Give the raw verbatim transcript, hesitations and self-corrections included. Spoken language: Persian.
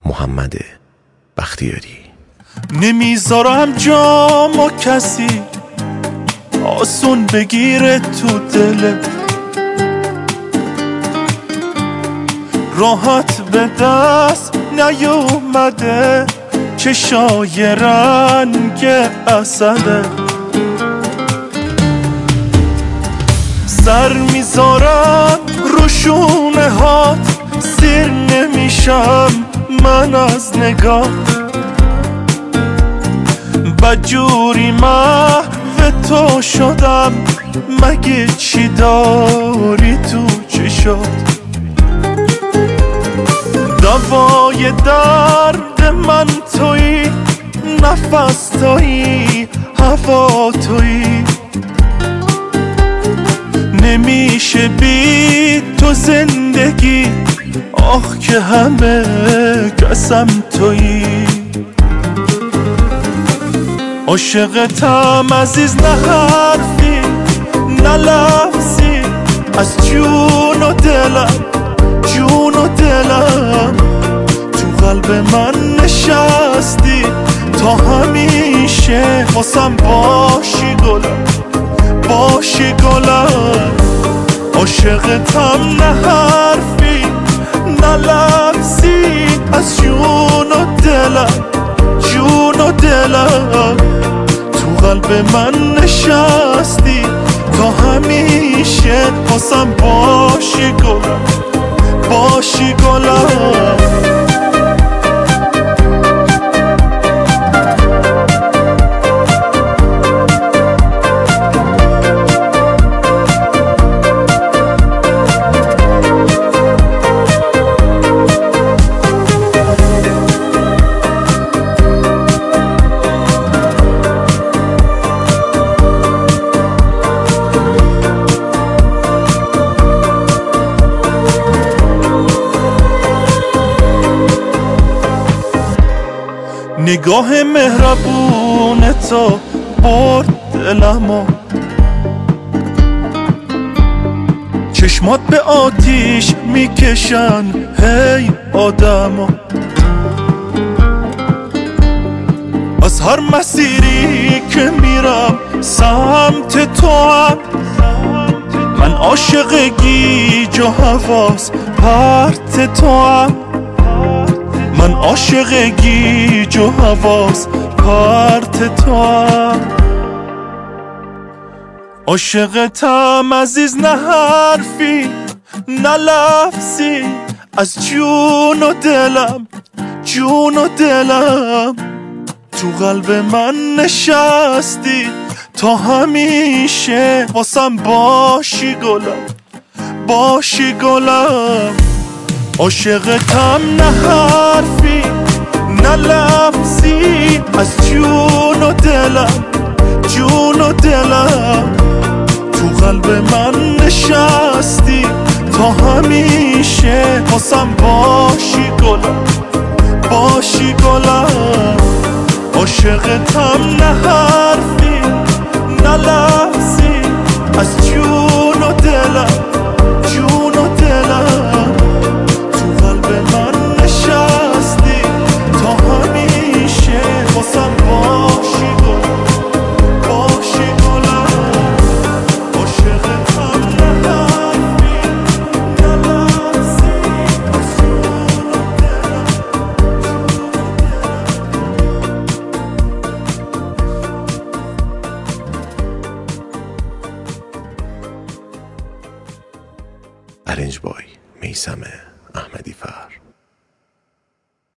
محمد بختیاری. نمیذارم جامو کسی آسون بگیره تو دلت، راحت به دست نیومده چشای رنگ عسله. سر میذارم رو شونه هات، سیر نمیشم من از نگاه، بدجوری محو تو شدم، مگه چی داری تو چشات؟ دوای درد من تویی، نفس تویی، هوا تویی، نمیشه بی تو زندگی، آخ که همه کسم تویی. عاشقتم عزیز، نه حرفی نه لفظی، از جون و دلم، جون و دلم تو قلب من نشستی، تا همیشه واسم باشی گلم، باشی گلم. عاشقتم نه حرفی نه لفظی، از جون و دلم، جون و دلم تو قلب من نشستی، تا همیشه واسم باشی گلم، باشی گلم. نگاه مهربون تو برد دلمو، چشمات به آتیش میکشن هی آدمو، از هر مسیری که میرم سمت تو هم، من عاشق گیج و حواس پرت تو هم، من عاشق گیج و حواس پرت تو هم. عاشقتم عزیز، نه حرفی نه لفظی، از جون و دلم، جون و دلم تو قلب من نشستی، تا همیشه واسم باشی گلم، باشی گلم. عاشقتم نه حرفی نه لفظی، از جون و دلم، جون و دلم تو قلب من نشستی، تا همیشه واسم باشی گلم، باشی گلم. عاشقتم نه حرفی نه لفظی، از جون و دلم، جون و دلم تو قلب من نشستی، تا همیشه واسم باشی گلم، باشی گلم. عاشقتم نه حرفی نه لفظی، از جون و دلم، ارنج بای میثم احمدی فر.